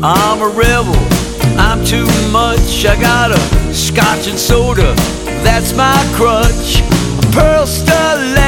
I'm a rebel, I'm too much. I got a scotch and soda, that's my crutch. A pearl stiletto